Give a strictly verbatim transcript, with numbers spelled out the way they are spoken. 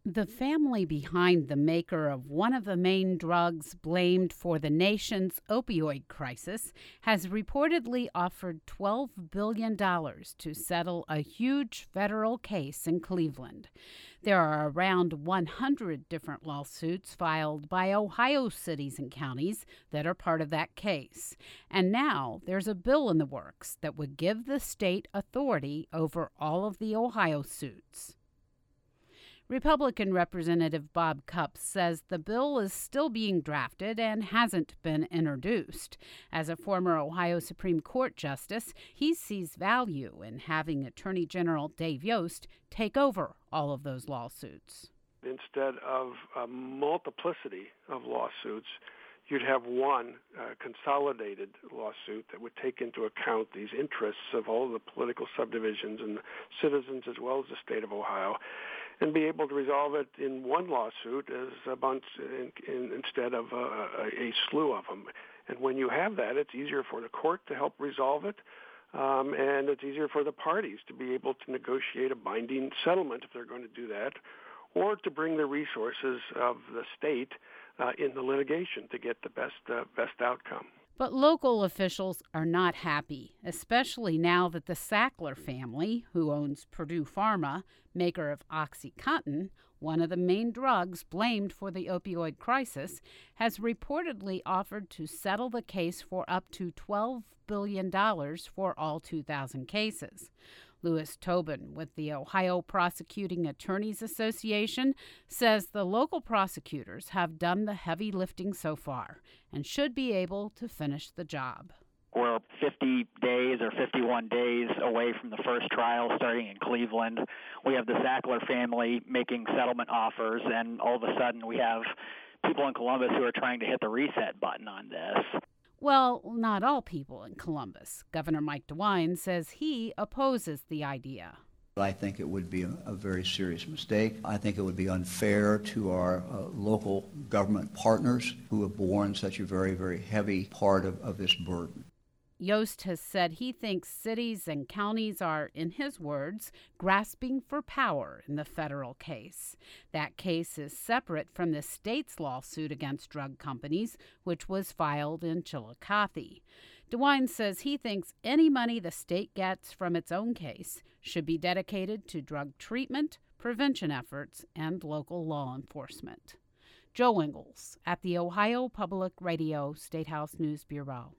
The family behind the maker of one of the main drugs blamed for the nation's opioid crisis has reportedly offered twelve billion dollars to settle a huge federal case in Cleveland. There are around one hundred different lawsuits filed by Ohio cities and counties that are part of that case. And now there's a bill in the works that would give the state authority over all of the Ohio suits. Republican Representative Bob Cupp says the bill is still being drafted and hasn't been introduced. As a former Ohio Supreme Court justice, he sees value in having Attorney General Dave Yost take over all of those lawsuits. Instead of a multiplicity of lawsuits, you'd have one uh, consolidated lawsuit that would take into account these interests of all the political subdivisions and citizens as well as the state of Ohio, and be able to resolve it in one lawsuit as a bunch in, in, instead of a, a, a slew of them. And when you have that, it's easier for the court to help resolve it, um, and it's easier for the parties to be able to negotiate a binding settlement if they're going to do that, or to bring the resources of the state uh, in the litigation to get the best uh, best outcome. But local officials are not happy, especially now that the Sackler family, who owns Purdue Pharma, maker of OxyContin, one of the main drugs blamed for the opioid crisis, has reportedly offered to settle the case for up to twelve billion dollars for all two thousand cases. Louis Tobin with the Ohio Prosecuting Attorneys Association says the local prosecutors have done the heavy lifting so far and should be able to finish the job. We're fifty days or fifty-one days away from the first trial starting in Cleveland. We have the Sackler family making settlement offers, and all of a sudden we have people in Columbus who are trying to hit the reset button on this. Well, not all people in Columbus. Governor Mike DeWine says he opposes the idea. I think it would be a, a very serious mistake. I think it would be unfair to our uh, local government partners who have borne such a very, very heavy part of, of this burden. Yost has said he thinks cities and counties are, in his words, grasping for power in the federal case. That case is separate from the state's lawsuit against drug companies, which was filed in Chillicothe. DeWine says he thinks any money the state gets from its own case should be dedicated to drug treatment, prevention efforts, and local law enforcement. Joe Ingles at the Ohio Public Radio Statehouse News Bureau.